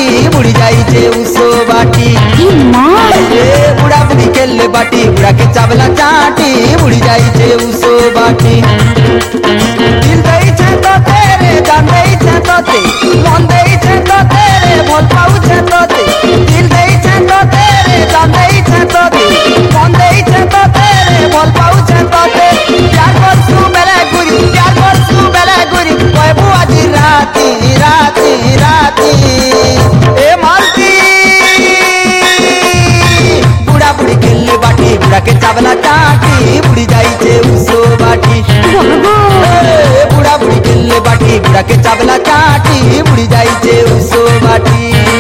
चाटी बुड़ी जाई छे उसो बाटी। ए बुढ़ा बुढ़ी खेलले बाटी बुढ़ा के चावला चाटी बुड़ी जाई छे उसो बाटी। दिल देई छे तो तेरे जान देई छे तो ते मन देई छे तो तेरे भल पाऊ छे तो ते। दिल देई छे तो तेरे जान देई छे तो ते मन देई छे तो तेरे भल पाऊ छे तो ते। प्यार करसु बेले गुरी प्यार करसु बेले गुरी कहबू आज राती राती राती। ए मालती बुढ़ा बुढ़ी खेलले बाटी बुढ़ा के चावला चाटी बुड़ी जाई छे उसो बाटी। ए बुढ़ा बुढ़ी खेलले बाटी बुढ़ा के चावला चाटी बुड़ी जाई छे उसो बाटी।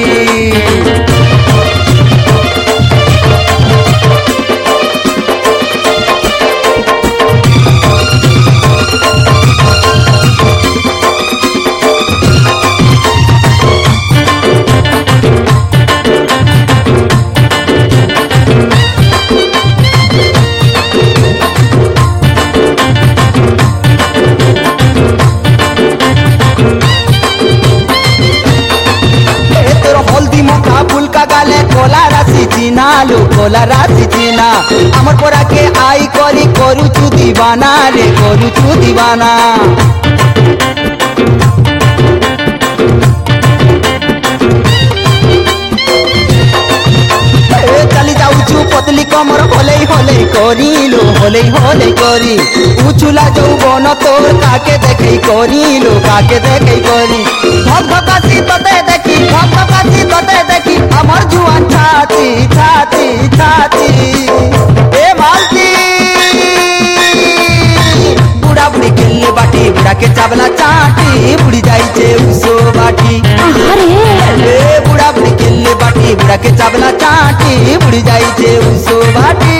कोला राशि चिना लो कोला राशि चिना अमर पोरा के आई करी करू चू दीवाना रे करू चू दीवाना। चली जाऊ चू पतली कमर होले होले करी लो होले होले करी उचुला जो बन तोर काके देखई करी लो काके देखई करी। धक धकासी तते देखी धक धकासी तते देखी अमर जुआन छाती छाती छाती। ए मालती बुढ़ा बुढ़ी खेलले बाटी बुढ़ा के चावला चाटी बुड़ी जाई छे उसो बाटी। ए बुढ़ा बुढ़ी खेलले बाटी बुढ़ा के चावला चाटी बुड़ी जाई छे उसो बाटी।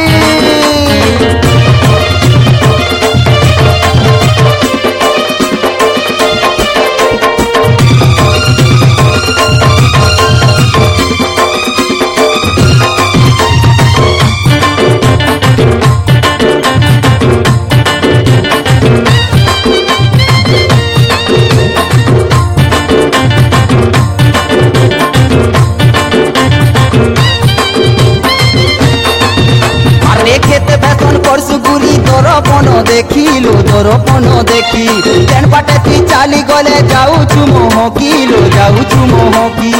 देखिलो दरपन देखी तेन बाटे तुई चाली गले जाऊ छु मोह किलो जाऊ छु मोह की।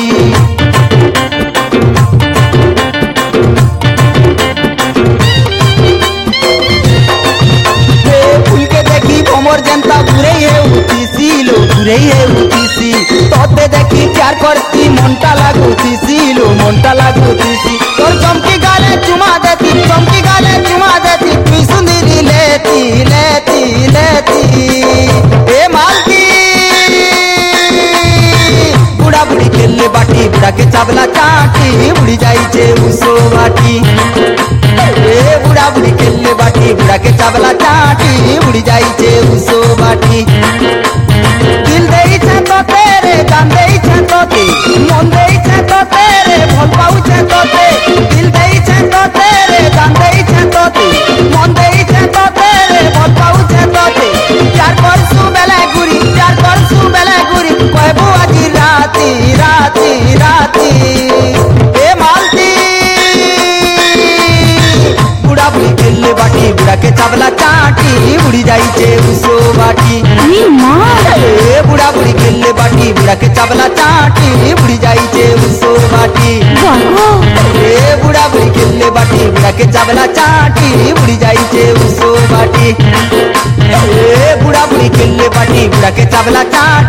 फूल के देखी भमर जनता घुरे है उठीसी लो घुरे है उठीसी तोते देखी प्यार करती मनटा लागुतीसी लो मनटा लागुतीसी। तोर चमकी गाले चुमा देती चमकी गाले चुमा देती तुई सुंदरी लेती लेती लेती। ए मालती बुढ़ा बुढ़ी खेलले बाटी बुढ़ा के चावला चाटी बुड़ी जाई छे उसो बाटी। ए बुढ़ा बुढ़ी खेलले बाटी बुढ़ा के चावला चाटी बुड़ी जाई छे उसो बाटी। दिल देई छे तो तेरे जान देई छे तो ते मन देई छे तो तेरे भल पाऊ छे तो ते। दिल देई छे तो तेरे जान देई छे तो ते मन देई छे तो तेरे भल पाऊ छे तो ते। प्यार करसु बेले गुरी प्यार करसु बेले गुरी कहबू आज राती राती राती। ए मालती बुढ़ा बुढ़ी खेलले बाटी बुढ़ा के चावला चाटी बुड़ी जाई छे उसो बाटी। ए बुढ़ा बुढ़ी खेलले बाटी बुढ़ा के चावला चाटी बुड़ी जाई छे उसो बाटी। ए बुढ़ा बुढ़ी खेलले बाटी बुढ़ा के चावला चाटी बुड़ी जाई छे उसो बाटी। ए बुढ़ा बुढ़ी खेलले बाटी बुढ़ा के चावला चाटी